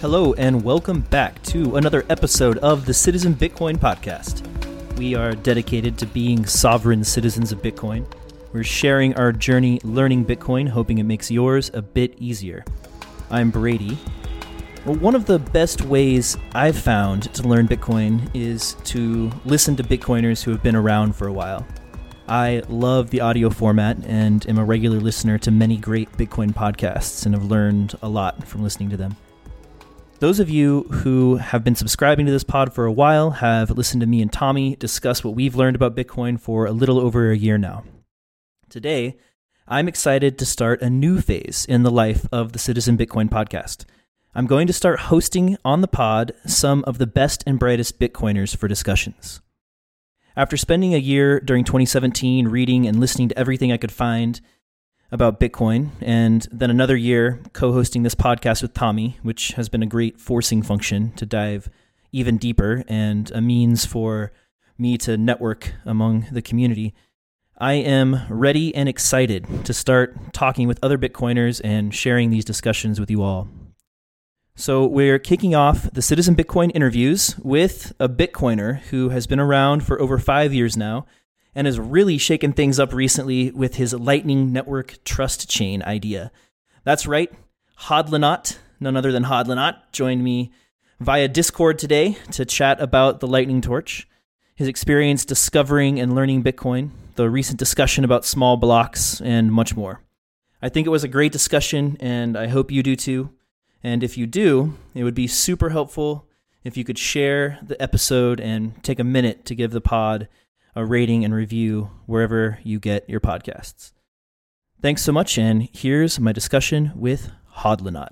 Hello and welcome back to another episode of the Citizen Bitcoin podcast. We are dedicated to being sovereign citizens of Bitcoin. We're sharing our journey learning Bitcoin, hoping it makes yours a bit easier. I'm Brady. Well, one of the best ways I've found to learn Bitcoin is to listen to Bitcoiners who have been around for a while. I love the audio format and am a regular listener to many great Bitcoin podcasts and have learned a lot from listening to them. Those of you who have been subscribing to this pod for a while have listened to me and Tommy discuss what we've learned about Bitcoin for a little over a year now. Today, I'm excited to start a new phase in the life of the Citizen Bitcoin podcast. I'm going to start hosting on the pod some of the best and brightest Bitcoiners for discussions. After spending a year during 2017 reading and listening to everything I could find about Bitcoin, and then another year co-hosting this podcast with Tommy, which has been a great forcing function to dive even deeper and a means for me to network among the community, I am ready and excited to start talking with other Bitcoiners and sharing these discussions with you all. So we're kicking off the Citizen Bitcoin interviews with a Bitcoiner who has been around for over 5 years now and has really shaken things up recently with his Lightning Network Trust Chain idea. That's right, Hodlonaut, none other than Hodlonaut, joined me via Discord today to chat about the Lightning Torch, his experience discovering and learning Bitcoin, the recent discussion about small blocks, and much more. I think it was a great discussion, and I hope you do too. And if you do, it would be super helpful if you could share the episode and take a minute to give the pod a rating and review wherever you get your podcasts. Thanks so much, and here's my discussion with Hodlonaut.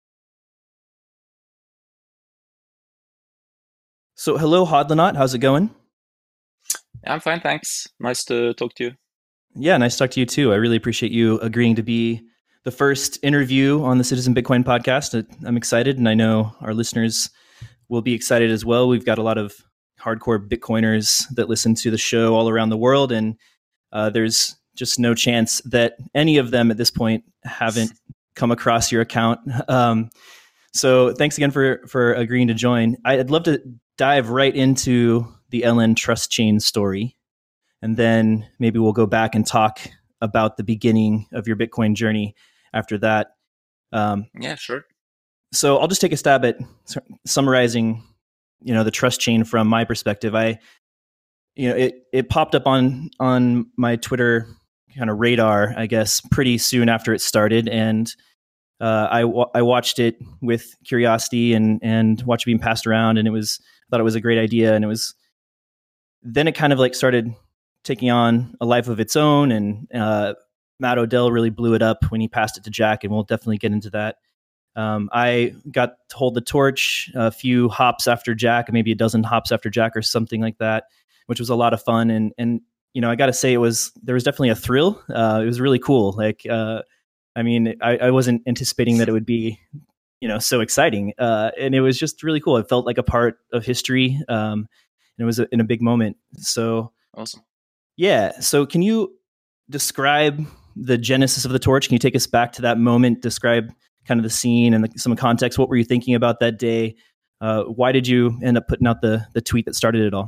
So, hello, Hodlonaut. How's it going? I'm fine, thanks. Nice to talk to you. Yeah, nice to talk to you too. I really appreciate you agreeing to be the first interview on the Citizen Bitcoin podcast. I'm excited, and I know our listeners will be excited as well. We've got a lot of hardcore Bitcoiners that listen to the show all around the world, and there's just no chance that any of them at this point haven't come across your account. So thanks again for agreeing to join. I'd love to dive right into the LN Trust Chain story, and then maybe we'll go back and talk about the beginning of your Bitcoin journey after that. Yeah, sure. So I'll just take a stab at summarizing the trust chain from my perspective. It popped up on my Twitter kind of radar, I guess, pretty soon after it started. And I watched it with curiosity and watched it being passed around. And I thought it was a great idea. And then it kind of like started taking on a life of its own. And Matt Odell really blew it up when he passed it to Jack. And we'll definitely get into that. I got to hold the torch a few hops after Jack, maybe a dozen hops after Jack or something like that, which was a lot of fun. And I got to say there was definitely a thrill. It was really cool. I wasn't anticipating that it would be, so exciting. And it was just really cool. It felt like a part of history. And it was in a big moment. So awesome. Yeah. So can you describe the genesis of the torch? Can you take us back to that moment? Describe kind of the scene and some context. What were you thinking about that day? Why did you end up putting out the tweet that started it all?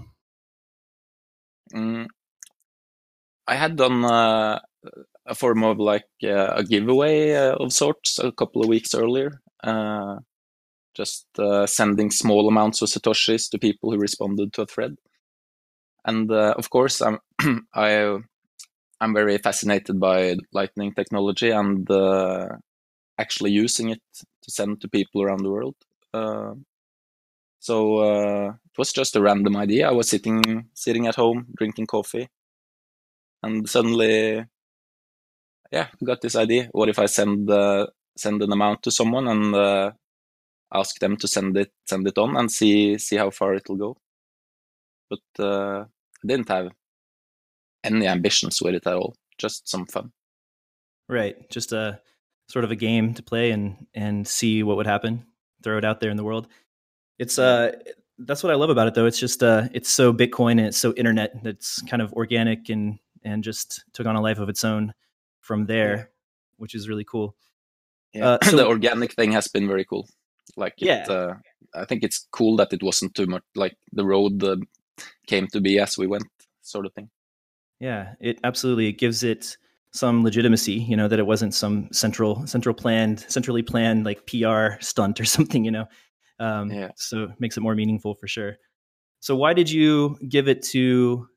I had done a form of a giveaway of sorts a couple of weeks earlier. Just sending small amounts of Satoshis to people who responded to a thread. And of course, I'm very fascinated by Lightning technology and actually using it to send to people around the world. So it was just a random idea. I was sitting at home drinking coffee, and suddenly, I got this idea. What if I send an amount to someone and ask them to send it on and see how far it'll go? But I didn't have any ambitions with it at all. Just some fun. Right. Just a sort of a game to play and see what would happen. Throw it out there in the world. It's that's what I love about it, though. It's just it's so Bitcoin and it's so internet. It's kind of organic and just took on a life of its own from there, which is really cool. Yeah, the organic thing has been very cool. Like Yeah. I think it's cool that it wasn't too much like the road came to be as we went, sort of thing. Yeah, it gives it some legitimacy, that it wasn't some centrally planned like PR stunt or something, Yeah. So it makes it more meaningful for sure. So why did you give it to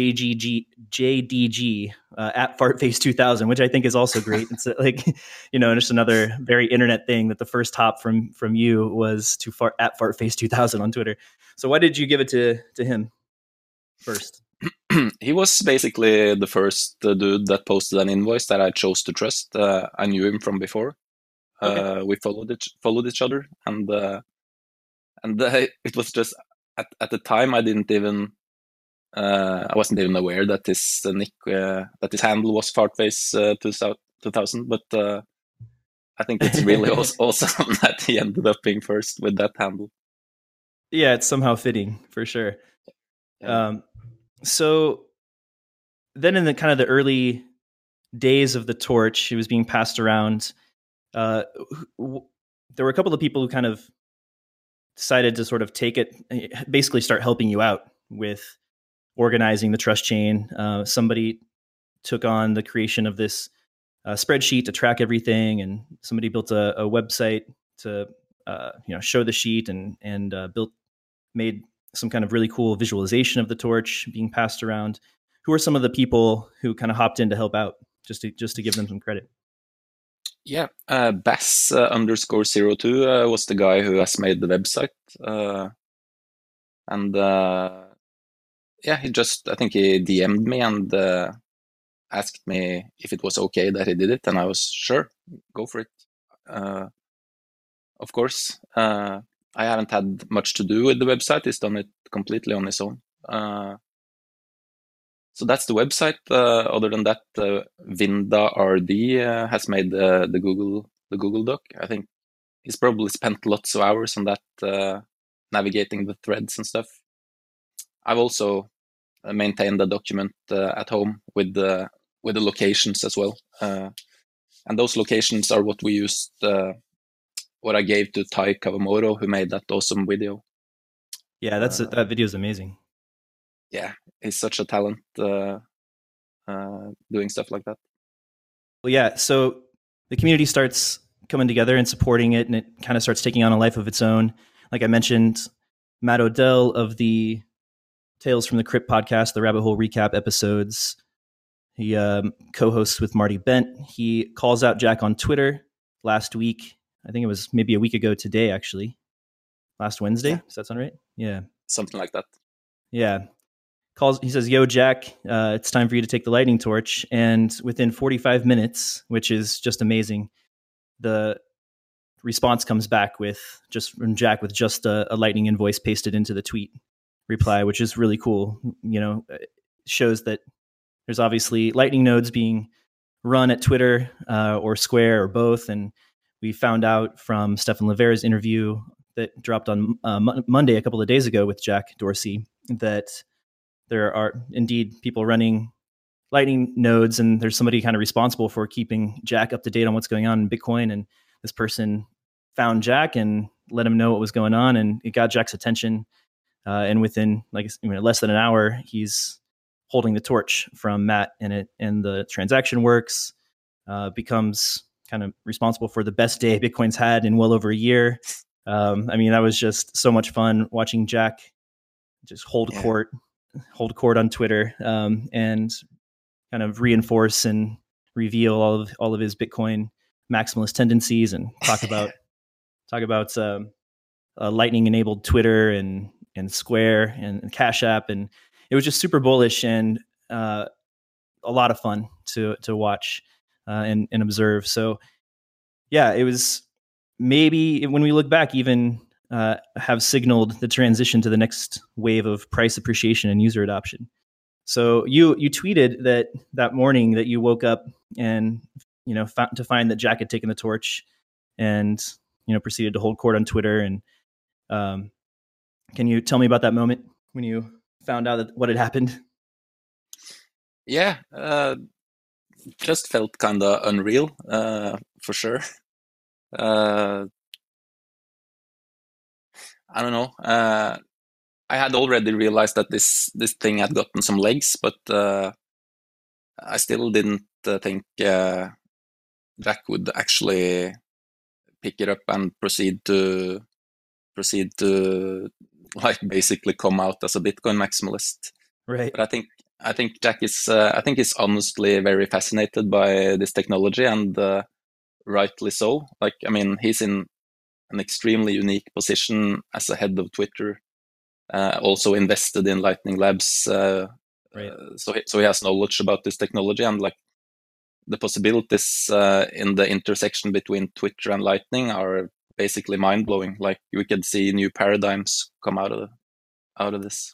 JDG at Fartface 2000, which I think is also great? It's like, just another very internet thing that the first hop from you was to at Fartface 2000 on Twitter. So why did you give it to him first? He was basically the first dude that posted an invoice that I chose to trust. I knew him from before. Okay. We followed each other, and it was just at the time I didn't even I wasn't even aware that his nick that his handle was Fartface 2000. But I think it's really awesome that he ended up being first with that handle. Yeah, it's somehow fitting for sure. Yeah. So then in the kind of the early days of the torch, it was being passed around. There were a couple of people who kind of decided to sort of take it, basically start helping you out with organizing the trust chain. Somebody took on the creation of this spreadsheet to track everything, and somebody built a website to show the sheet and made some kind of really cool visualization of the torch being passed around. Who are some of the people who kind of hopped in to help out, just to give them some credit? Yeah, Bass _02 was the guy who has made the website, and yeah, I think he DM'd me and asked me if it was okay that he did it, and I was sure, go for it. Of course, I haven't had much to do with the website. He's done it completely on his own. So that's the website. Other than that, Vinda RD has made the Google Doc. I think he's probably spent lots of hours on that, navigating the threads and stuff. I've also maintained a document at home with the locations as well, and those locations are what we used. What I gave to Tai Kawamoto, who made that awesome video. Yeah, that video is amazing. Yeah, he's such a talent doing stuff like that. Well, yeah, so the community starts coming together and supporting it, and it kind of starts taking on a life of its own. Like I mentioned, Matt Odell of the Tales from the Crypt podcast, the Rabbit Hole recap episodes, he co-hosts with Marty Bent. He calls out Jack on Twitter last week. I think it was maybe a week ago today, actually. Last Wednesday. Yeah. Does that sound right? Yeah. Something like that. Yeah. He says, "Yo, Jack, it's time for you to take the lightning torch." And within 45 minutes, which is just amazing, the response comes back from Jack with just a lightning invoice pasted into the tweet reply, which is really cool. It shows that there's obviously lightning nodes being run at Twitter or Square or both. And we found out from Stephan Livera's interview that dropped on Monday, a couple of days ago, with Jack Dorsey, that there are indeed people running lightning nodes, and there's somebody kind of responsible for keeping Jack up to date on what's going on in Bitcoin. And this person found Jack and let him know what was going on, and it got Jack's attention. And within less than an hour, he's holding the torch from Matt, and the transaction works, becomes kind of responsible for the best day Bitcoin's had in well over a year. That was just so much fun watching Jack just hold court on Twitter, and kind of reinforce and reveal all of his Bitcoin maximalist tendencies, and talk about Lightning enabled Twitter and Square and Cash App, and it was just super bullish and a lot of fun to watch and observe. So yeah, it was maybe, when we look back, even have signaled the transition to the next wave of price appreciation and user adoption. So you tweeted that morning that you woke up and to find that Jack had taken the torch, and proceeded to hold court on Twitter. And can you tell me about that moment when you found out what had happened? Yeah, just felt kind of unreal, for sure. I don't know. I had already realized that this thing had gotten some legs, but I still didn't think Jack would actually pick it up and proceed to like basically come out as a Bitcoin maximalist. Right. But I think Jack is I think he's honestly very fascinated by this technology, and rightly so. Like, I mean, he's in an extremely unique position as a head of Twitter, also invested in Lightning Labs. Right. So he has knowledge about this technology, and like the possibilities in the intersection between Twitter and Lightning are basically mind blowing. Like, we could see new paradigms come out of this.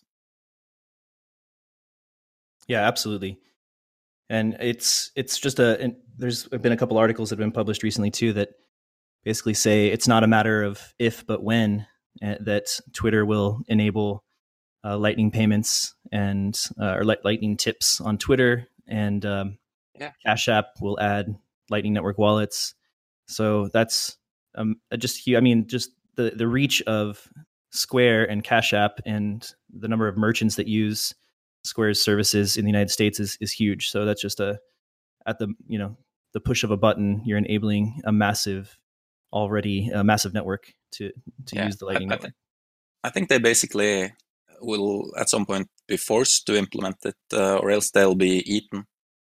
Yeah, absolutely. And it's just there's been a couple articles that have been published recently too that basically say it's not a matter of if but when that Twitter will enable Lightning payments and or Lightning tips on Twitter, and Cash App will add Lightning Network wallets. So that's just I mean, just the reach of Square and Cash App and the number of merchants that use Square's services in the United States is huge. So that's just at the the push of a button, you're enabling a massive network to use the Lightning Network. I think they basically will at some point be forced to implement it, or else they'll be eaten.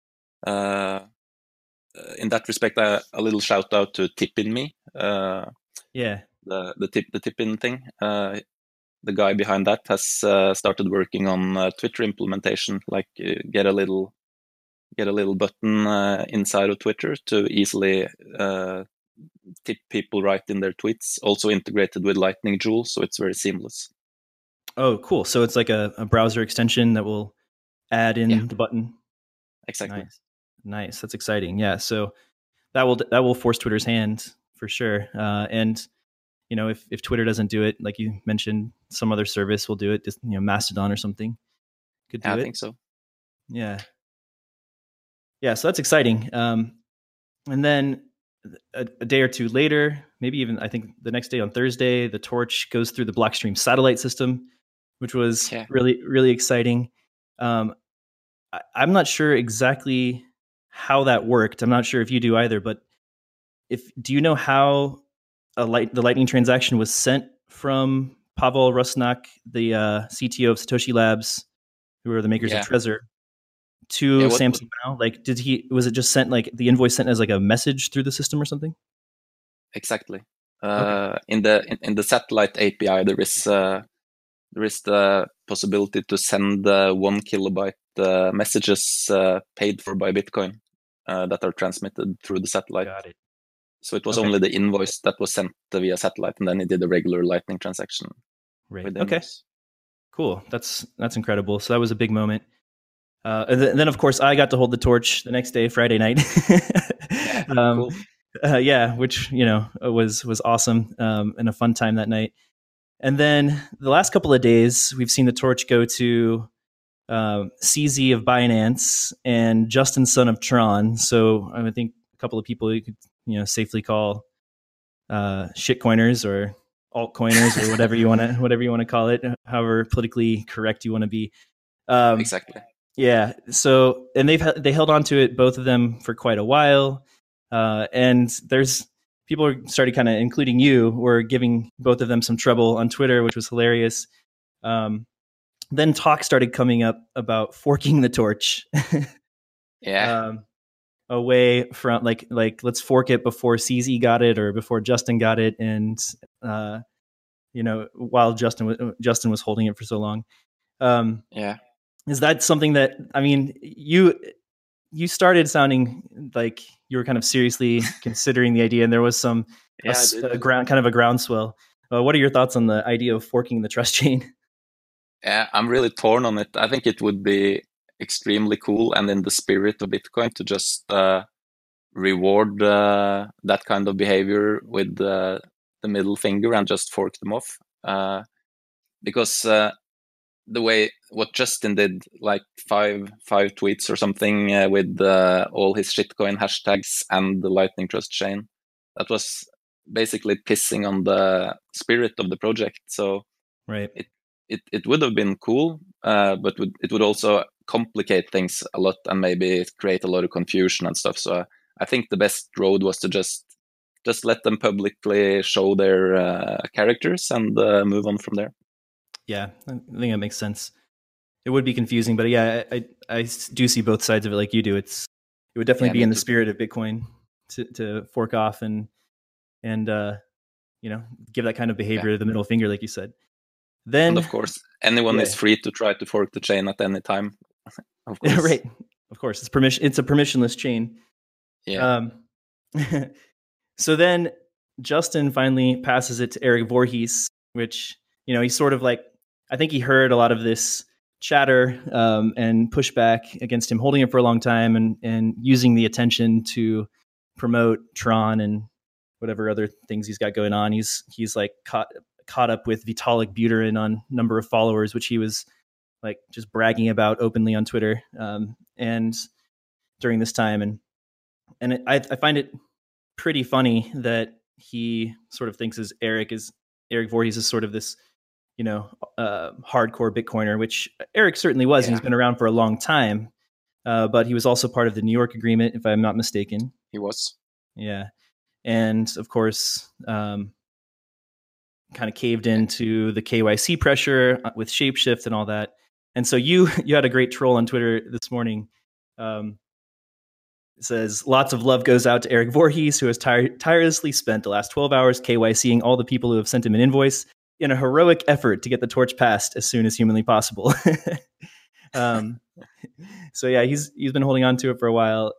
In that respect, a little shout out to Tippin.me. Yeah, the Tippin thing. The guy behind that has started working on Twitter implementation. Like, get a little button inside of Twitter to easily tip people right in their tweets. Also integrated with Lightning Joule, so it's very seamless. Oh, cool. So it's like a browser extension that will add in the button. Exactly. Nice. That's exciting. Yeah. So that will force Twitter's hand for sure. And if Twitter doesn't do it, like you mentioned, some other service will do it. Just Mastodon or something could do it. I think so. Yeah. Yeah. So that's exciting. And then a day or two later, maybe even I think the next day on Thursday, the torch goes through the Blockstream satellite system, which was really, really exciting. I'm not sure exactly how that worked. I'm not sure if you do either, but do you know how the Lightning transaction was sent from Pavel Rusnak, the CTO of Satoshi Labs, who are the makers of Trezor, to Samson Mow? Like, was it just sent, like the invoice sent as like a message through the system or something? Exactly. Okay. In the satellite API, there is the possibility to send 1 kilobyte messages paid for by Bitcoin that are transmitted through the satellite. Got it. So it was only the invoice that was sent via satellite, and then he did a regular Lightning transaction. Right. Okay. Cool. That's incredible. So that was a big moment. And then, of course, I got to hold the torch the next day, Friday night. Cool. Which was awesome, and a fun time that night. And then the last couple of days, we've seen the torch go to CZ of Binance and Justin Sun of Tron. So I think a couple of people you could safely call shitcoiners or altcoiners or whatever you want to call it, however politically correct you want to be. Exactly. Yeah. So, and they held on to it, both of them, for quite a while. And there's people started kind of, including you, were giving both of them some trouble on Twitter, which was hilarious. Then talk started coming up about forking the torch. Away from like let's fork it before CZ got it or before Justin got it, and while Justin was holding it for so long. Is that something that, I mean, you started sounding like you were kind of seriously considering the idea, and there was some a groundswell. What are your thoughts on the idea of forking the trust chain? Yeah, I'm really torn on it. I think it would be extremely cool and in the spirit of Bitcoin to just reward that kind of behavior with the middle finger and just fork them off. Because the way what Justin did, like five tweets or something with all his shitcoin hashtags and the Lightning Trust chain, that was basically pissing on the spirit of the project. So right. It would have been cool, but it would also complicate things a lot and maybe create a lot of confusion and stuff. So I think the best road was to just let them publicly show their characters and move on from there. Yeah, I think that makes sense. It would be confusing, but yeah, I do see both sides of it like you do. It would definitely be in the spirit of Bitcoin to fork off and give that kind of behavior the middle finger, like you said. Then, and of course, anyone is free to try to fork the chain at any time. Of course, right? Of course, it's a permissionless chain. Yeah. So then Justin finally passes it to Erik Voorhees, which he's sort of like, I think he heard a lot of this chatter and pushback against him, holding it for a long time and using the attention to promote Tron and whatever other things he's got going on. He's like caught up with Vitalik Buterin on number of followers, which he was like just bragging about openly on Twitter and during this time. And I find it pretty funny that he sort of thinks Erik Voorhees is sort of this, hardcore Bitcoiner, which Erik certainly was. And he's been around for a long time, but he was also part of the New York Agreement, if I'm not mistaken. He was. Yeah. And of course, kind of caved into the KYC pressure with Shapeshift and all that. And so you had a great troll on Twitter this morning. It says, lots of love goes out to Erik Voorhees, who has tirelessly spent the last 12 hours KYCing all the people who have sent him an invoice in a heroic effort to get the torch passed as soon as humanly possible. So yeah, he's been holding on to it for a while.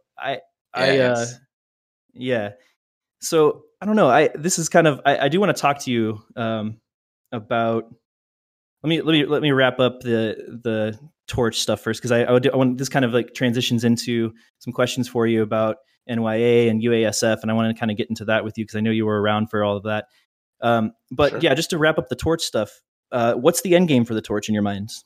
Yeah. So I don't know. This is kind of, I do want to talk to you about. Let me wrap up the torch stuff first, because I want this kind of like transitions into some questions for you about NYA and UASF, and I want to kind of get into that with you because I know you were around for all of that. But sure. Yeah, just to wrap up the torch stuff, what's the end game for the torch in your minds?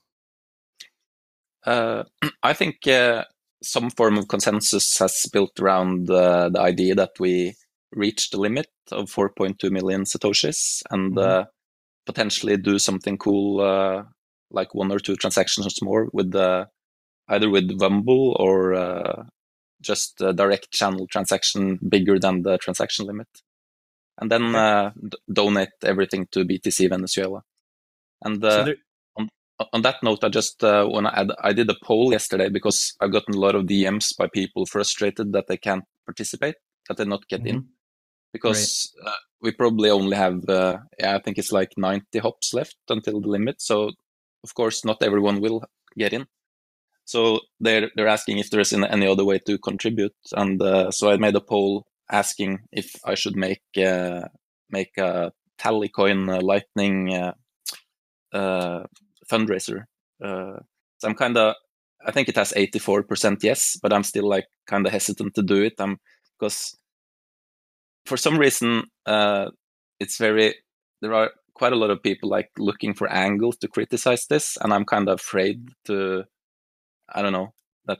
I think some form of consensus has built around the idea that we reached the limit of 4.2 million Satoshis and potentially do something cool, like 1 or 2 transactions more with either with Vumble or just a direct channel transaction bigger than the transaction limit. And then donate everything to BTC Venezuela. And on that note, I just want to add, I did a poll yesterday because I've gotten a lot of DMs by people frustrated that they can't participate, that they not get in. Because we probably only have, I think it's like 90 hops left until the limit. So, of course, not everyone will get in. So they're asking if there's any other way to contribute. And so I made a poll asking if I should make a Tallycoin Lightning fundraiser. So I think it has 84% yes, but I'm still like kind of hesitant to do it. Because for some reason, there are quite a lot of people like looking for angles to criticize this, and I'm kind of afraid to, I don't know, that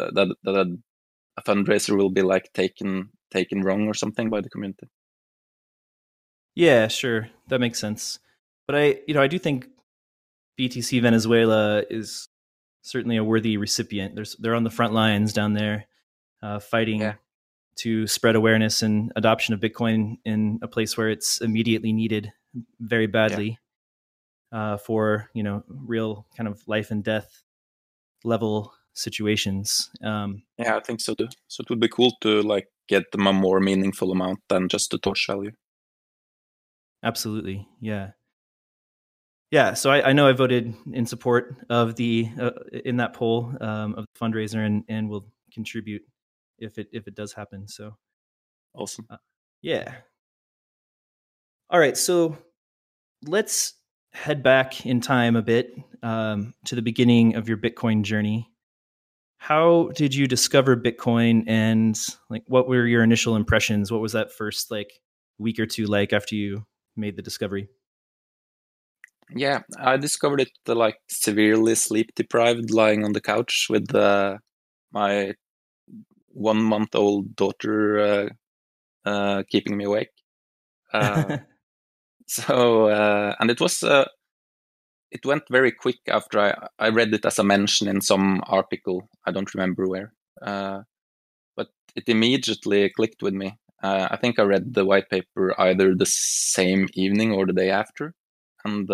a fundraiser will be like taken wrong or something by the community. Yeah, sure, that makes sense. But I do think BTC Venezuela is certainly a worthy recipient. They're on the front lines down there, fighting to spread awareness and adoption of Bitcoin in a place where it's immediately needed very badly for real kind of life and death level situations. I think so too. So it would be cool to like get them a more meaningful amount than just the torch value. Absolutely, yeah. So I know I voted in support of the in that poll of the fundraiser and will contribute if it does happen. So awesome. Yeah. All right, so let's head back in time a bit to the beginning of your Bitcoin journey. How did you discover Bitcoin, and like what were your initial impressions? What was that first like week or two like after you made the discovery? Yeah, I discovered it like severely sleep deprived, lying on the couch with my 1-month-old daughter keeping me awake. And it went very quick after I read it as a mention in some article. I don't remember where, but it immediately clicked with me. I think I read the white paper either the same evening or the day after, and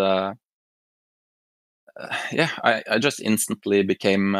I just instantly became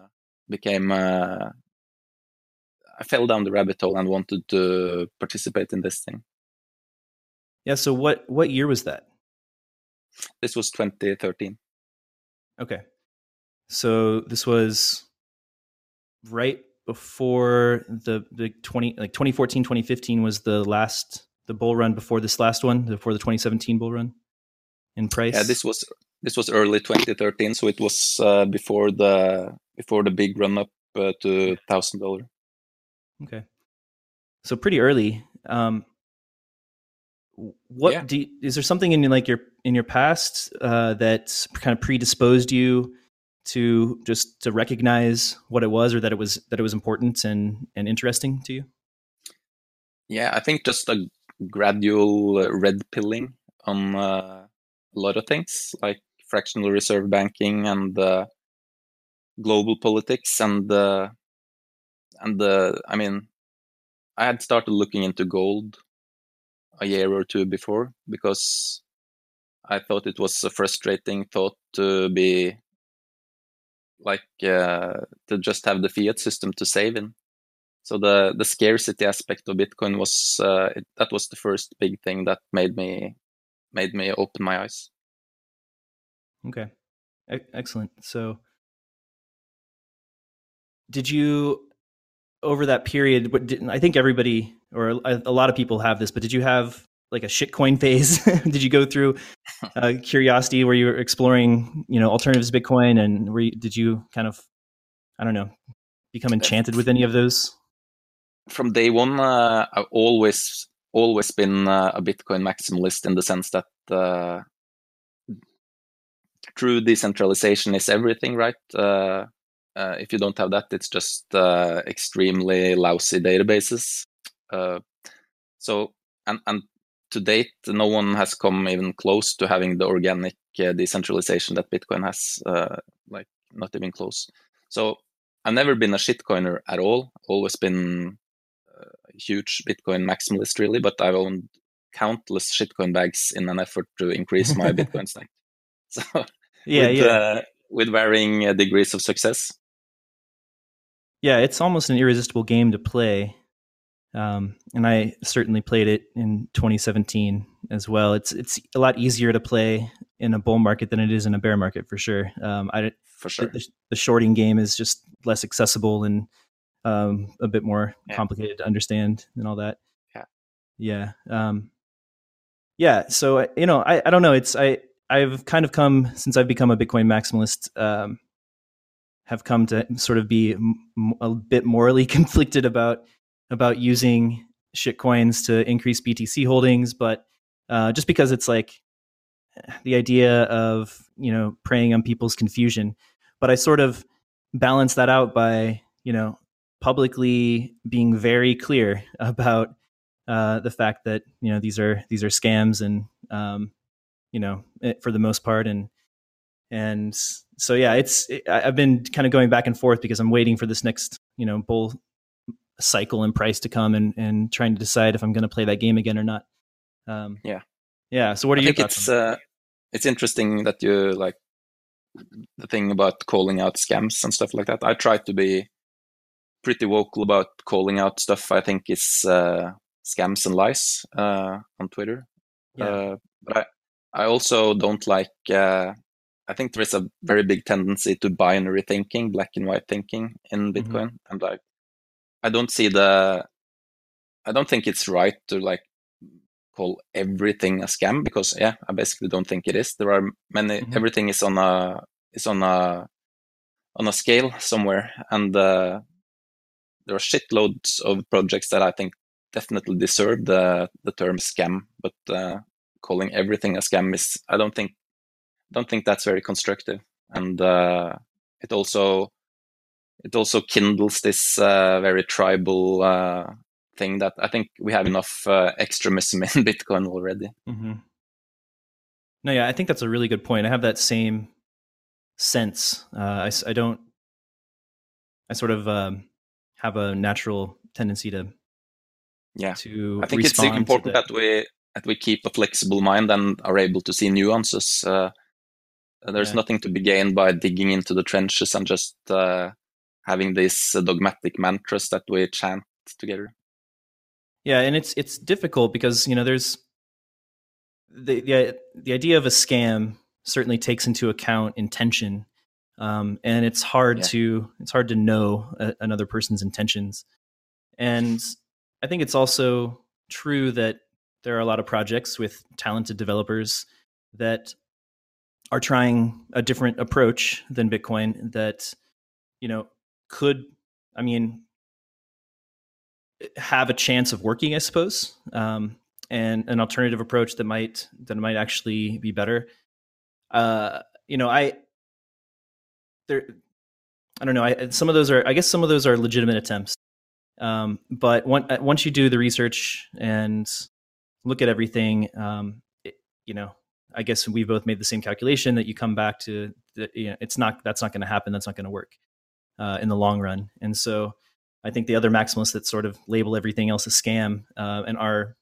I fell down the rabbit hole and wanted to participate in this thing. Yeah. So what year was that? This was 2013. Okay. So this was right before the 2014, 2015 was the bull run before this last one, before the 2017 bull run in price. Yeah, this was early 2013, so it was before the big run up to $1,000. Okay. So pretty early. Is there something in your past that kind of predisposed you to recognize what it was, or that it was important and interesting to you? Yeah, I think just a gradual red pilling on a lot of things, like fractional reserve banking and global politics, and I mean, I had started looking into gold a year or two before because I thought it was a frustrating thought to be like to just have the fiat system to save in. So the scarcity aspect of Bitcoin was that was the first big thing that made me open my eyes. Okay, excellent. So, did you, over that period? I think everybody or a lot of people have this, but did you have like a shitcoin phase? Did you go through curiosity where you were exploring, alternatives to Bitcoin, and did you kind of, I don't know, become enchanted with any of those? From day one, I've always been a Bitcoin maximalist in the sense that true decentralization is everything, right? If you don't have that, it's just extremely lousy databases. So to date, no one has come even close to having the organic decentralization that Bitcoin has. Like not even close. So I've never been a shitcoiner at all. Always been a huge Bitcoin maximalist, really. But I've owned countless shitcoin bags in an effort to increase my Bitcoin stack. So with varying degrees of success. Yeah, it's almost an irresistible game to play. And I certainly played it in 2017 as well. It's a lot easier to play in a bull market than it is in a bear market, for sure. For sure. The shorting game is just less accessible and a bit more complicated to understand and all that. Yeah. So I don't know. I've kind of come, since I've become a Bitcoin maximalist, have come to sort of be a bit morally conflicted about using shitcoins to increase BTC holdings, but just because it's like the idea of preying on people's confusion. But I sort of balance that out by publicly being very clear about the fact that these are scams, and for the most part, and so I've been kind of going back and forth because I'm waiting for this next bull cycle and price to come, and trying to decide if I'm going to play that game again or not. So what are your thoughts? It's interesting that you like the thing about calling out scams and stuff like that. I try to be pretty vocal about calling out stuff I think is scams and lies on Twitter. But I also don't like I think there is a very big tendency to binary thinking, black and white thinking in Bitcoin. And like I don't think it's right to like call everything a scam, because I basically don't think it is. There are many everything is on a scale somewhere, and there are shitloads of projects that I think definitely deserve the term scam, but calling everything a scam is I don't think that's very constructive, and it also kindles this very tribal thing that I think we have enough extremism in Bitcoin already. Mm-hmm. No, yeah, I think that's a really good point. I have that same sense. I sort of have a natural tendency to I think it's respond important that we keep a flexible mind and are able to see nuances. There's nothing to be gained by digging into the trenches and just having these dogmatic mantras that we chant together. Yeah, and it's difficult because there's the idea of a scam certainly takes into account intention, and it's hard to know another person's intentions. And I think it's also true that there are a lot of projects with talented developers that are trying a different approach than Bitcoin that could, have a chance of working, I suppose, and an alternative approach that might actually be better. I don't know. Some of those are legitimate attempts. But once you do the research and look at everything, I guess we both made the same calculation that you come back to that. That's not going to happen. That's not going to work in the long run. And so I think the other maximalists that sort of label everything else a scam and are,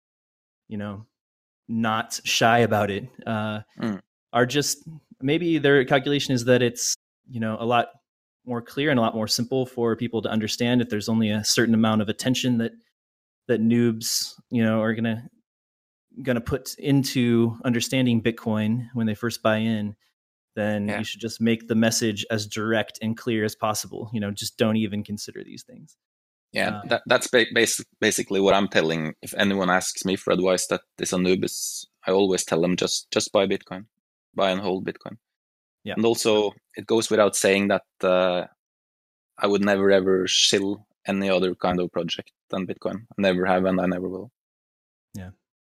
not shy about it are just, maybe their calculation is that it's, a lot more clear and a lot more simple for people to understand if there's only a certain amount of attention that noobs, are gonna put into understanding Bitcoin when they first buy in. Then you should just make the message as direct and clear as possible. Just don't even consider these things. Yeah, that's basically what I'm telling. If anyone asks me for advice that is a noob, I always tell them just buy Bitcoin, buy and hold Bitcoin. Yeah. And also, it goes without saying that I would never ever shill any other kind of project than Bitcoin. I never have, and I never will. Yeah.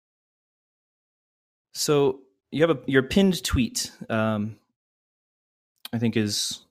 So you have your pinned tweet. I think is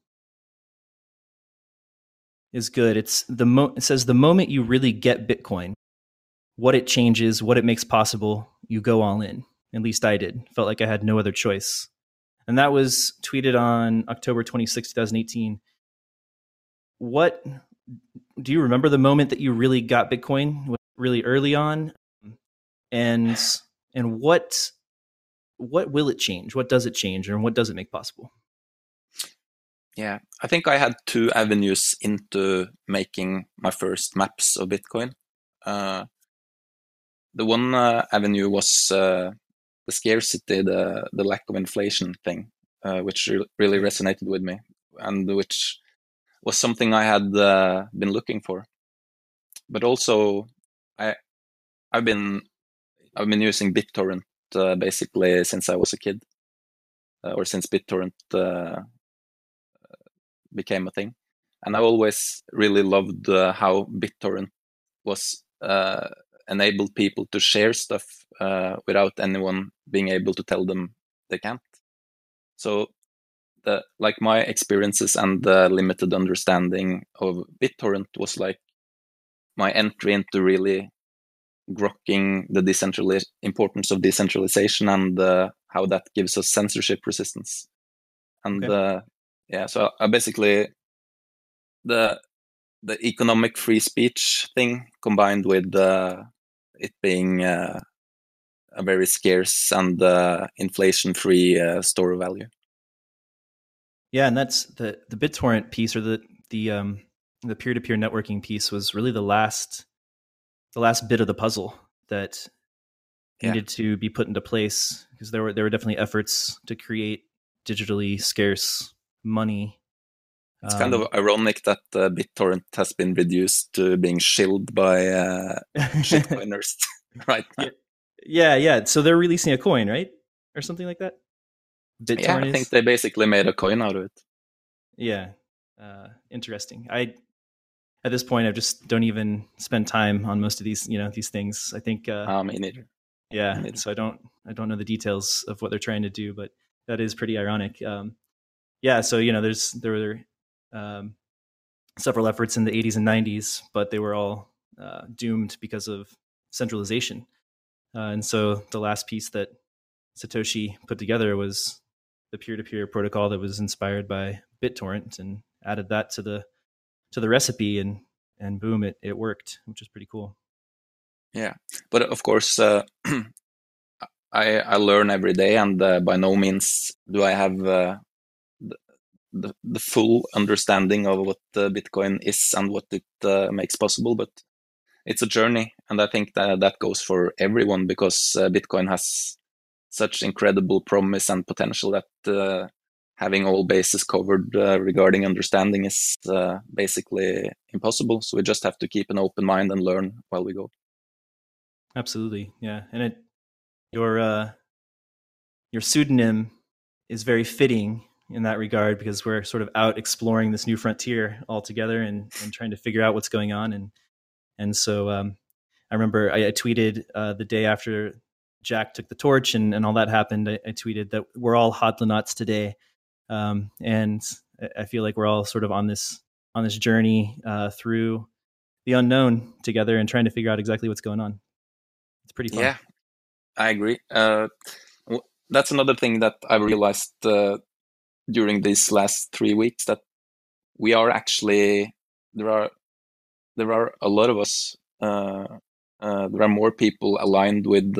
good. It says the moment you really get Bitcoin, what it changes, what it makes possible, you go all in. At least I did. Felt like I had no other choice. And that was tweeted on October 26, 2018. What do you remember the moment that you really got Bitcoin really early on? And what will it change? What does it change, or what does it make possible? Yeah, I think I had two avenues into making my first maps of Bitcoin. The one avenue was the scarcity, the lack of inflation thing, which really resonated with me, and which was something I had been looking for. But also, I've been using BitTorrent basically since I was a kid, or since BitTorrent became a thing. And I always really loved how BitTorrent was enabled people to share stuff without anyone being able to tell them they can't. So my experiences and the limited understanding of BitTorrent was like my entry into really grokking the importance of decentralization and how that gives us censorship resistance. And so I basically the economic free speech thing combined with it being a very scarce and inflation-free store of value. Yeah, and that's the BitTorrent piece, or the peer-to-peer networking piece, was really the last bit of the puzzle that needed to be put into place, because there were definitely efforts to create digitally scarce money. It's kind of ironic that BitTorrent has been reduced to being shilled by shitcoiners right now. Yeah. So they're releasing a coin, right? Or something like that? BitTorrent I think they basically made a coin out of it. Yeah. Interesting. At this point, I just don't even spend time on most of these, these things. I think me neither. Yeah. Me neither. So I don't know the details of what they're trying to do, but that is pretty ironic. So there were several efforts in the 80s and 90s, but they were all doomed because of centralization. And so the last piece that Satoshi put together was the peer-to-peer protocol that was inspired by BitTorrent, and added that to the recipe, and boom, it worked, which is pretty cool. Yeah, but of course, I learn every day, and by no means do I have the full understanding of what Bitcoin is and what it makes possible. But it's a journey, and I think that goes for everyone, because Bitcoin has such incredible promise and potential that having all bases covered regarding understanding is basically impossible. So we just have to keep an open mind and learn while we go. Absolutely, yeah. And your pseudonym is very fitting in that regard, because we're sort of out exploring this new frontier all together, and trying to figure out what's going on. And so I remember I tweeted the day after Jack took the torch and all that happened. I tweeted that we're all hodlonauts today, and I feel like we're all sort of on this journey through the unknown together, and trying to figure out exactly what's going on. It's pretty fun. Yeah, I agree. That's another thing that I've realized during these last 3 weeks, that we are actually, there are a lot of us. There are more people aligned with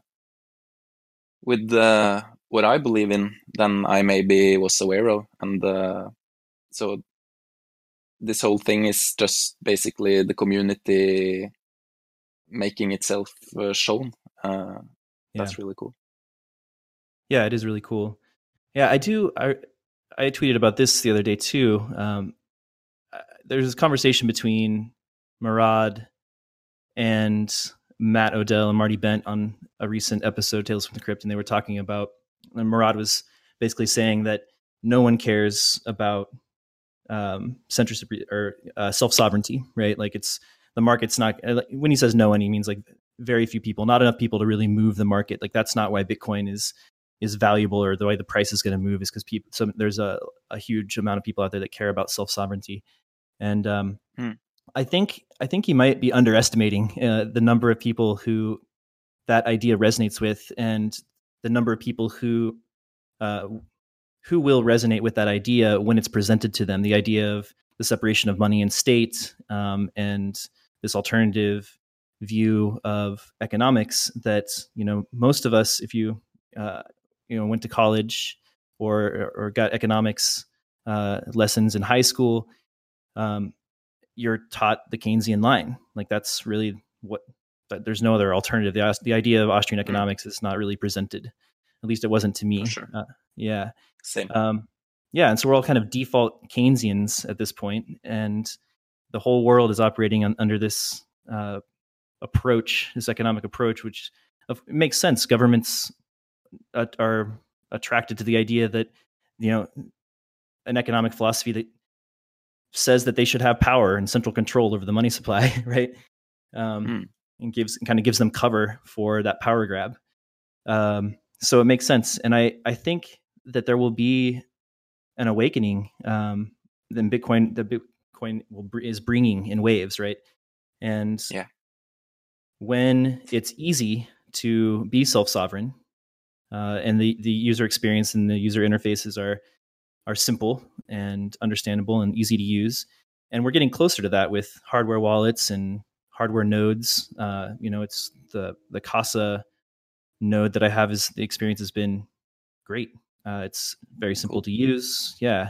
what I believe in than I maybe was aware of, and so this whole thing is just basically the community making itself shown. That's really cool. Yeah, it is really cool. Yeah, I tweeted about this the other day too. There's this conversation between Murad and Matt Odell and Marty Bent on a recent episode, Tales from the Crypt, and they were talking about, and Murad was basically saying that no one cares about censorship or self-sovereignty, right? Like, it's the market's not, when he says no one, he means like very few people, not enough people to really move the market. Like, that's not why Bitcoin is valuable, or the way the price is going to move is because people. So there's a huge amount of people out there that care about self-sovereignty, and I think he might be underestimating the number of people who that idea resonates with, and the number of people who will resonate with that idea when it's presented to them. The idea of the separation of money and state, and this alternative view of economics that, most of us, if you went to college or got economics lessons in high school, you're taught the Keynesian line. Like, that's really what. But there's no other alternative. The idea of Austrian economics is not really presented. At least it wasn't to me. For sure. Yeah. Same. Yeah, and so we're all kind of default Keynesians at this point, and the whole world is operating under this approach, this economic approach, which makes sense. Governments are attracted to the idea that, an economic philosophy that says that they should have power and central control over the money supply, right? And gives them cover for that power grab. So it makes sense, and I think that there will be an awakening. Then Bitcoin is bringing in waves, right? And when it's easy to be self-sovereign, and the user experience and the user interfaces are simple and understandable and easy to use, and we're getting closer to that with hardware wallets and hardware nodes. It's the Casa node that I have, is the experience has been great. It's very simple to use. Yeah.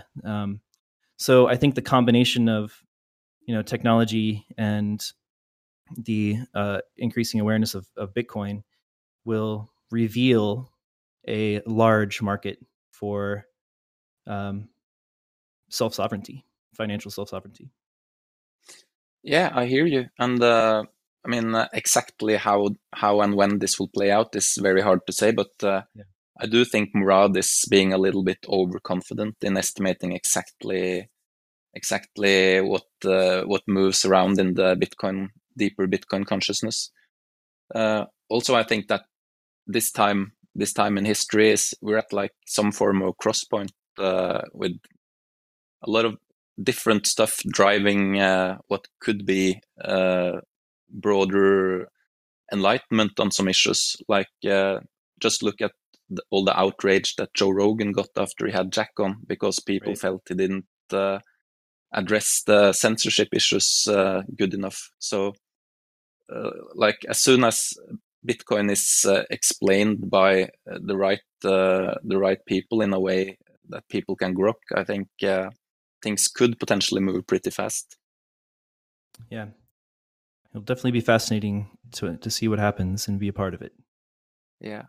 So I think the combination of, technology and the increasing awareness of Bitcoin will reveal a large market for self-sovereignty, financial self-sovereignty. Yeah, I hear you. And exactly how and when this will play out is very hard to say, but I do think Murad is being a little bit overconfident in estimating exactly what moves around in the deeper Bitcoin consciousness. Also, I think that this time in history we're at like some form of crosspoint with a lot of different stuff driving what could be broader enlightenment on some issues. Like just look at all the outrage that Joe Rogan got after he had Jack on, because people felt he didn't address the censorship issues good enough. So like as soon as Bitcoin is explained by the right people in a way that people can grok, I think things could potentially move pretty fast. Yeah, it'll definitely be fascinating to see what happens and be a part of it. Yeah.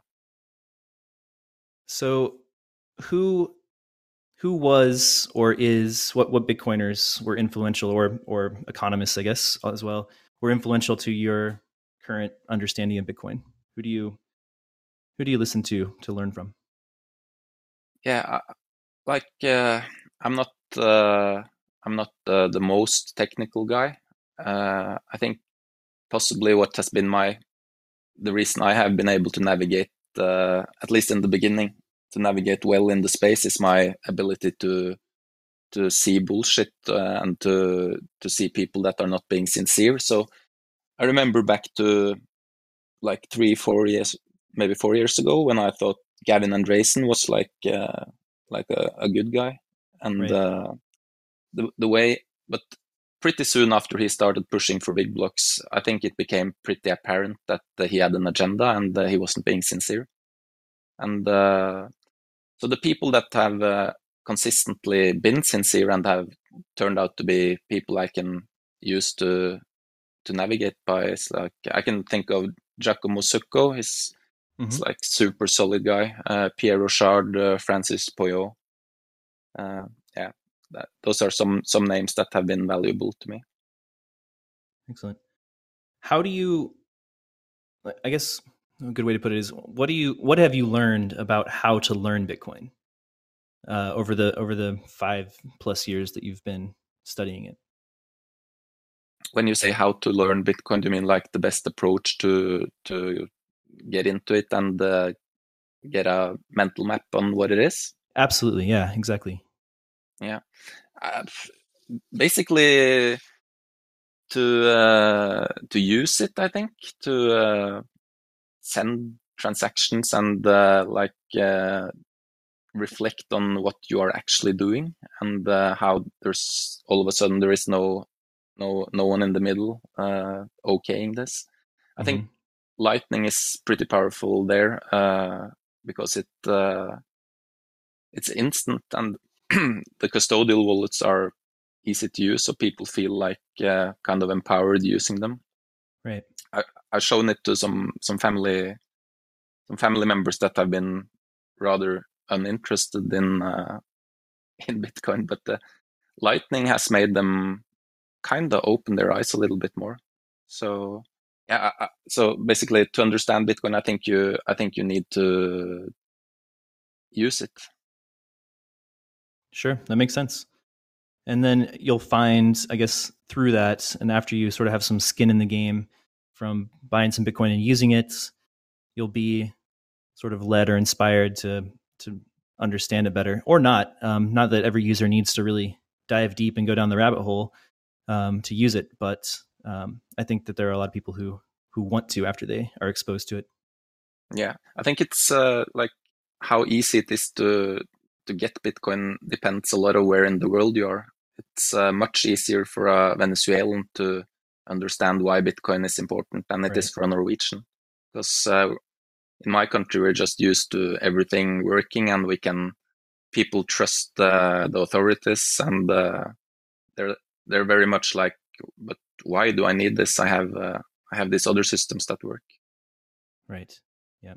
So, who was or is what Bitcoiners were influential, or economists, I guess, as well, were influential to your current understanding of Bitcoin? Who do you listen to learn from? Yeah, I'm not the most technical guy. I think possibly what has been the reason I have been able to navigate, at least in the beginning, to navigate well in the space is my ability to see bullshit and to see people that are not being sincere. So I remember back to like 3-4 years, maybe 4 years ago, when I thought Gavin Andresen was like a good guy, and the way, but pretty soon after he started pushing for big blocks, I think it became pretty apparent that he had an agenda and he wasn't being sincere. And so the people that have consistently been sincere and have turned out to be people I can use to navigate by is like, I can think of Giacomo Succo. He's like super solid guy. Pierre Rochard, Francis Poyot. Yeah, those are some names that have been valuable to me. Excellent. How do you? I guess a good way to put it is, what have you learned about how to learn Bitcoin over the 5+ years that you've been studying it? When you say how to learn Bitcoin, do you mean like the best approach to get into it and get a mental map on what it is? Absolutely, yeah, exactly. Yeah, basically to use it, I think, to send transactions and reflect on what you are actually doing, and how there's all of a sudden there is no one in the middle okaying this. I think Lightning is pretty powerful there because it's instant, and the custodial wallets are easy to use, so people feel like kind of empowered using them. Right. I've shown it to some family members that have been rather uninterested in Bitcoin, but Lightning has made them kind of open their eyes a little bit more. So yeah, so basically to understand Bitcoin, I think you need to use it. Sure, that makes sense. And then you'll find, I guess, through that, and after you sort of have some skin in the game from buying some Bitcoin and using it, you'll be sort of led or inspired to understand it better, or not. Not that every user needs to really dive deep and go down the rabbit hole to use it, but I think that there are a lot of people who want to after they are exposed to it. Yeah, I think it's like how easy it is to get Bitcoin depends a lot of where in the world you are. It's much easier for a Venezuelan to understand why Bitcoin is important than it is for a Norwegian, because in my country we're just used to everything working, and people trust the authorities, and they're very much like, but why do I need this? I have these other systems that work. Right. Yeah.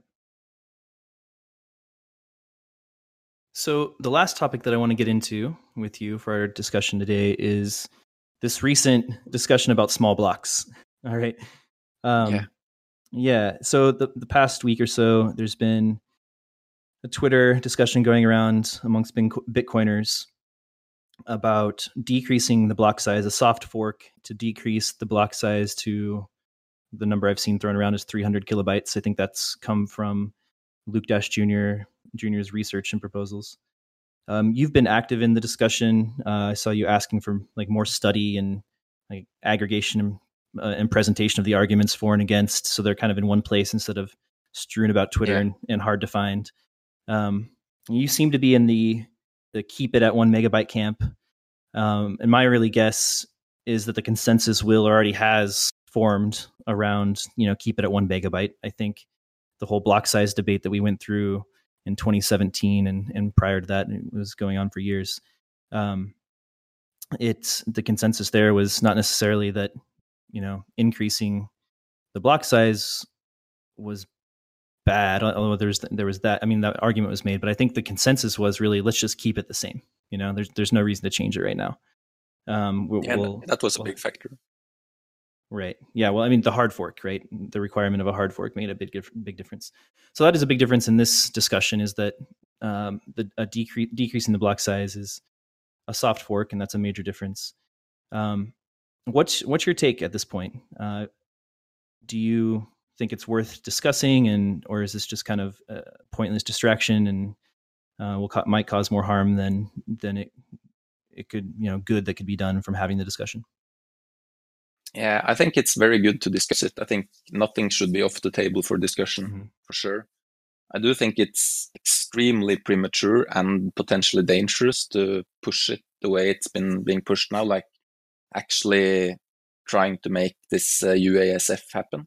So the last topic that I want to get into with you for our discussion today is this recent discussion about small blocks. All right. Yeah. So the past week or so, there's been a Twitter discussion going around amongst Bitcoiners about decreasing the block size, a soft fork to decrease the block size to the number I've seen thrown around is 300 kilobytes. I think that's come from Luke Dash Jr.'s research and proposals. You've been active in the discussion. I saw you asking for like more study and like aggregation and presentation of the arguments for and against, so they're kind of in one place instead of strewn about Twitter and hard to find. You seem to be in the keep it at 1 megabyte camp. And my early guess is that the consensus will already has formed around, keep it at 1 megabyte. I think the whole block size debate that we went through in 2017 and prior to that, it was going on for years. The consensus there was not necessarily that, increasing the block size was bad, although there was that. I mean, that argument was made, but I think the consensus was really, let's just keep it the same. There's no reason to change it right now. That was a big factor. Right. Yeah. Well, I mean, the hard fork, right? The requirement of a hard fork made a big difference. So that is a big difference in this discussion, is that decreasing the block size is a soft fork, and that's a major difference. What's your take at this point? Do you think it's worth discussing, or is this just kind of a pointless distraction and might cause more harm than it could, good that could be done from having the discussion? Yeah, I think it's very good to discuss it. I think nothing should be off the table for discussion, for sure. I do think it's extremely premature and potentially dangerous to push it the way it's been being pushed now, like actually trying to make this UASF happen.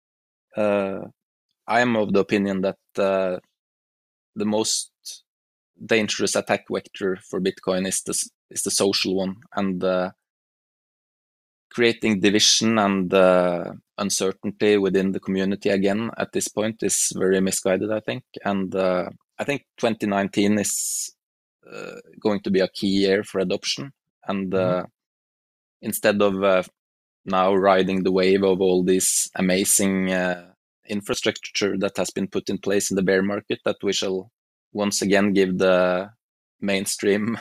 I am of the opinion that the most dangerous attack vector for Bitcoin is the social one, and creating division and uncertainty within the community again at this point is very misguided, I think. And I think 2019 is going to be a key year for adoption. And instead of now riding the wave of all this amazing infrastructure that has been put in place in the bear market, that we shall once again give the mainstream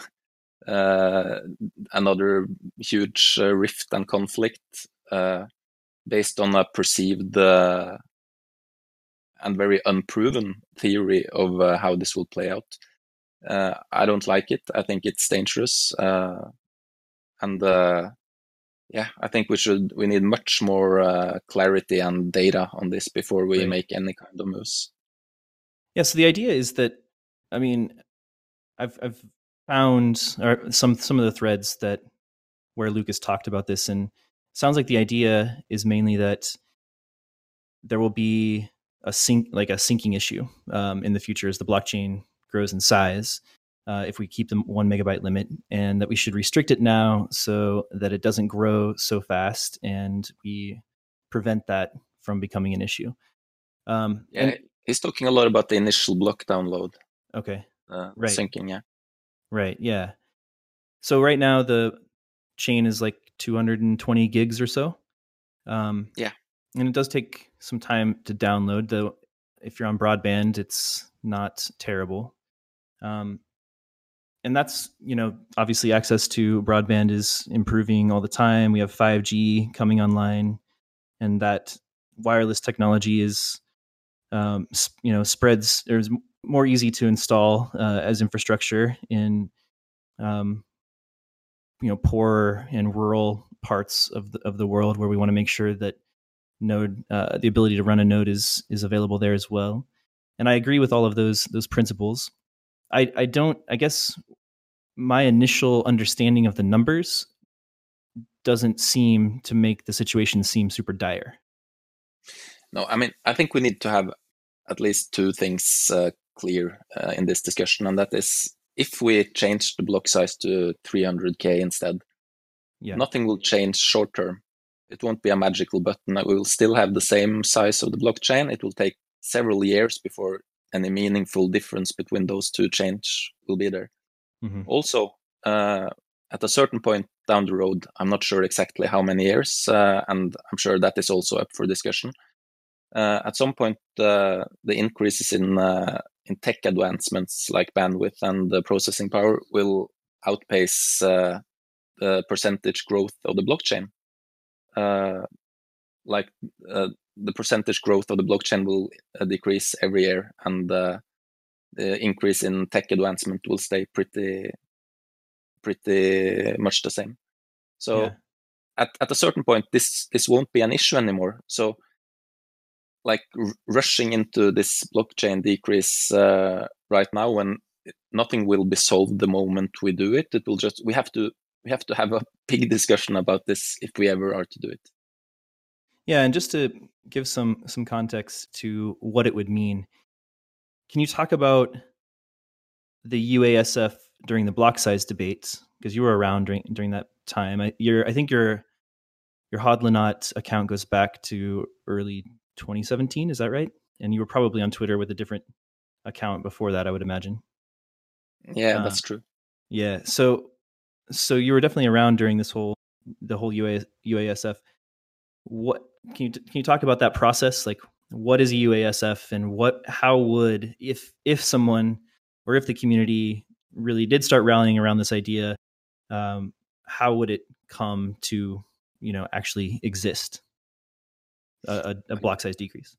another huge rift and conflict based on a perceived and very unproven theory of how this will play out. I don't like it. I think it's dangerous. And I think we need much more clarity and data on this before we make any kind of moves. Yeah. So the idea is that, I mean, I've found some of the threads where Lucas talked about this, and it sounds like the idea is mainly that there will be a sinking issue in the future as the blockchain grows in size, if we keep the 1 megabyte limit, and that we should restrict it now so that it doesn't grow so fast and we prevent that from becoming an issue. He's talking a lot about the initial block download. Okay. Right. Syncing, yeah. Right, yeah. So right now the chain is like 220 gigs or so. Yeah. And it does take some time to download, though. If you're on broadband, it's not terrible. And that's, obviously access to broadband is improving all the time. We have 5G coming online, and that wireless technology is, spreads. There's more easy to install as infrastructure in, poorer and rural parts of the world, where we want to make sure that node, the ability to run a node is available there as well. And I agree with all of those principles. I guess my initial understanding of the numbers doesn't seem to make the situation seem super dire. No, I mean, I think we need to have at least two things clear in this discussion, and that is, if we change the block size to 300K instead, nothing will change short term. It won't be a magical button. We will still have the same size of the blockchain. It will take several years before any meaningful difference between those two change will be there. Mm-hmm. Also, at a certain point down the road, I'm not sure exactly how many years, and I'm sure that is also up for discussion. At some point, the increases in tech advancements like bandwidth and processing power will outpace the percentage growth of the blockchain. The percentage growth of the blockchain will decrease every year, and the increase in tech advancement will stay pretty much the same. So at a certain point, this won't be an issue anymore. So, like rushing into this blockchain decrease right now, when nothing will be solved the moment we do it, it will just we have to have a big discussion about this if we ever are to do it. Yeah, and just to give some context to what it would mean, can you talk about the UASF during the block size debates? Because you were around during that time. I think your Hodlonaut account goes back to early 2017. Is that right? And you were probably on Twitter with a different account before that, I would imagine. Yeah, that's true. Yeah, so you were definitely around during the whole UASF. What can you talk about that process? Like, what is a UASF, and how would if someone or if the community really did start rallying around this idea, how would it come to actually exist a block size decrease?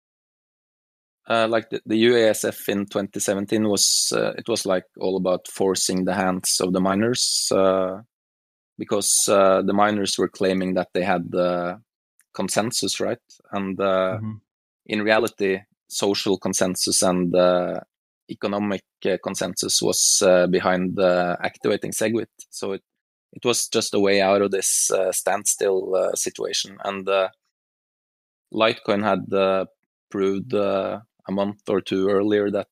Like the UASF in 2017 was it was like all about forcing the hands of the miners, because the miners were claiming that they had the consensus, right? And in reality, social consensus and economic consensus was behind activating SegWit. So it was just a way out of this standstill situation. And Litecoin had proved a month or two earlier that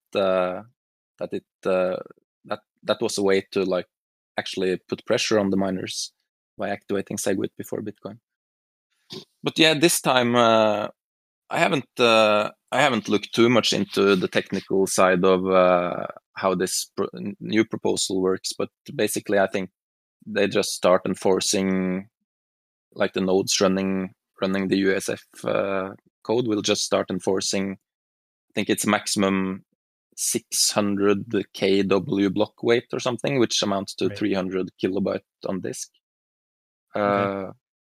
that was a way to like actually put pressure on the miners by activating SegWit before Bitcoin. But yeah, this time I haven't looked too much into the technical side of how this new proposal works. But basically, I think they just start enforcing, like the nodes running the UASF code will just start enforcing. I think it's maximum 600 kW block weight or something, which amounts to 300 kilobyte on disk. Okay.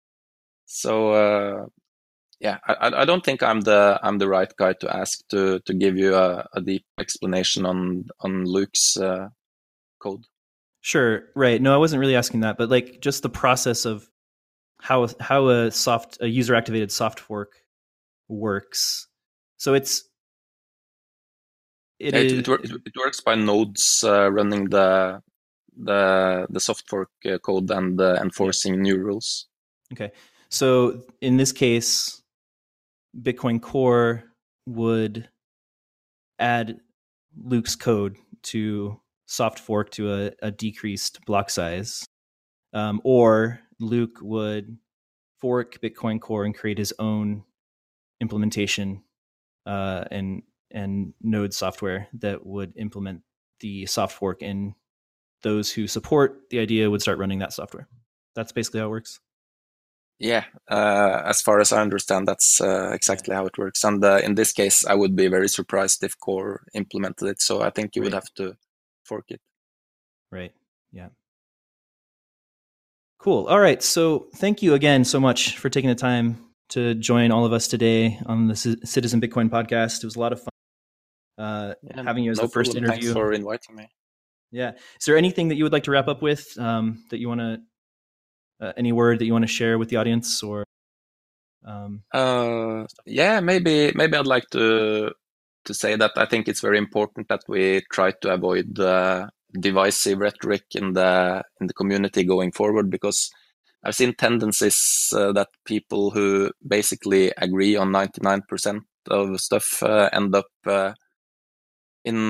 So yeah, I don't think I'm the right guy to ask to give you a deep explanation on Luke's code. Sure, right. No, I wasn't really asking that, but like just the process of how a user activated soft fork works. So it works by nodes running the soft fork code and enforcing new rules. Okay, so in this case, Bitcoin Core would add Luke's code to soft fork to a decreased block size, or Luke would fork Bitcoin Core and create his own implementation and node software that would implement the soft fork, and those who support the idea would start running that software. That's basically how it works. Yeah, as far as I understand, that's exactly how it works. And in this case, I would be very surprised if Core implemented it. So I think you would have to fork it. Right. Yeah. Cool. All right. So thank you again so much for taking the time to join all of us today on the Citizen Bitcoin podcast. It was a lot of fun having you as the first interview. Thanks for inviting me. Yeah. Is there anything that you would like to wrap up with that you want to, any word that you want to share with the audience, or? Yeah, maybe I'd like to say that I think it's very important that we try to avoid divisive rhetoric in the community going forward, because I've seen tendencies that people who basically agree on 99% of stuff end up in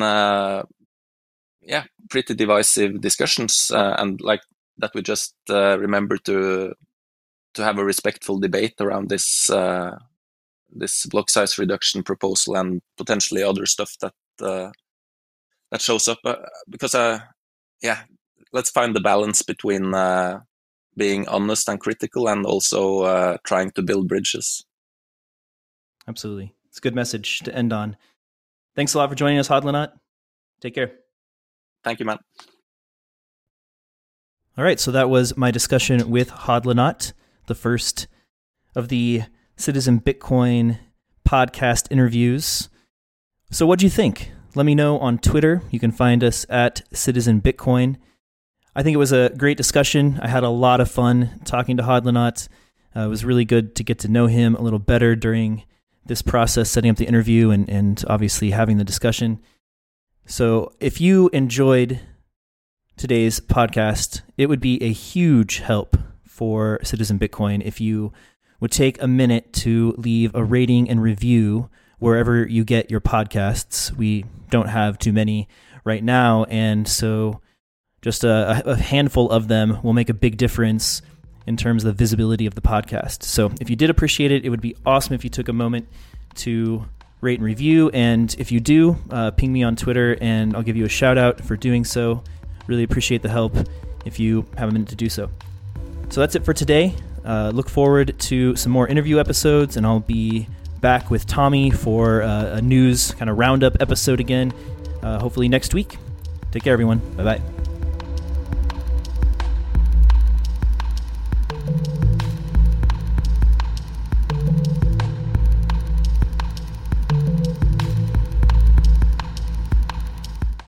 pretty divisive discussions, and like that we just remember to have a respectful debate around this block size reduction proposal and potentially other stuff that shows up, because let's find the balance between being honest and critical and also trying to build bridges. Absolutely. It's a good message to end on. Thanks a lot for joining us, Hodlonaut. Take care. Thank you, man. All right, so that was my discussion with Hodlonaut, the first of the Citizen Bitcoin podcast interviews. So what'd you think? Let me know on Twitter. You can find us at Citizen Bitcoin. I think it was a great discussion. I had a lot of fun talking to Hadlanat. It was really good to get to know him a little better during this process, setting up the interview and obviously having the discussion. So if you enjoyed today's podcast, it would be a huge help for Citizen Bitcoin if you would take a minute to leave a rating and review wherever you get your podcasts. We don't have too many right now, and so just a handful of them will make a big difference in terms of the visibility of the podcast. So if you did appreciate it, it would be awesome if you took a moment to rate and review. And if you do, ping me on Twitter and I'll give you a shout out for doing so. Really appreciate the help if you have a minute to do so. So that's it for today. Look forward to some more interview episodes, and I'll be back with Tommy for a news kind of roundup episode again, hopefully next week. Take care, everyone. Bye-bye.